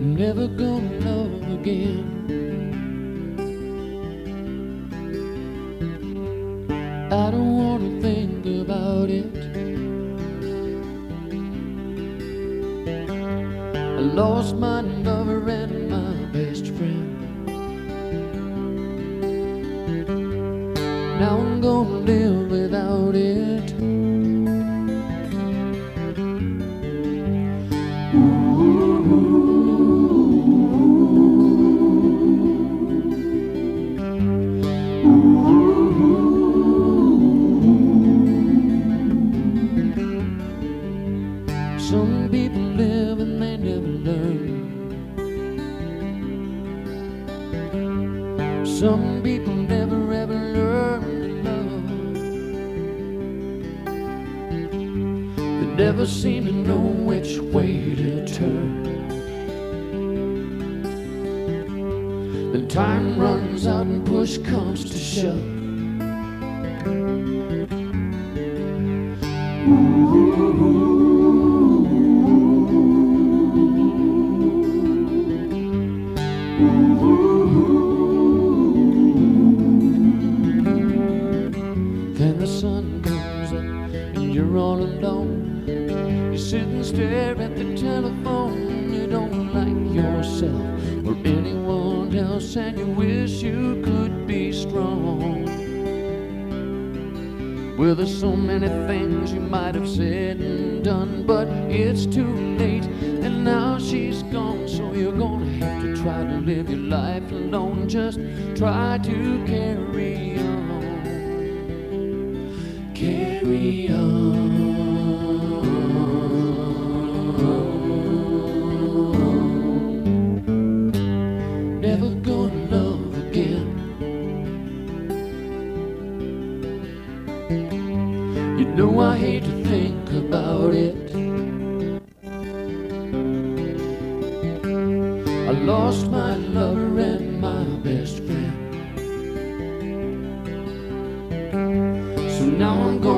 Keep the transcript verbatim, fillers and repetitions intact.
never gonna love again. I don't wanna think about it. I lost my lover and my best friend. Now I'm gonna live without it. Some people live and they never learn. Some people never ever learn to love. They never seem to know which way to turn. Then time runs out and push comes to shove. Then the sun comes up and you're all alone. You sit and stare at the telephone. You don't like yourself or anyone else, and you wish you could be strong. Well, there's so many things you might have said and done, but it's too late, and now she's gone. So you're gonna have to try to live your life alone. Just try to carry on, carry on. Never gonna love again. You know I hate to think about it. I lost my lover and my best friend. So now I'm going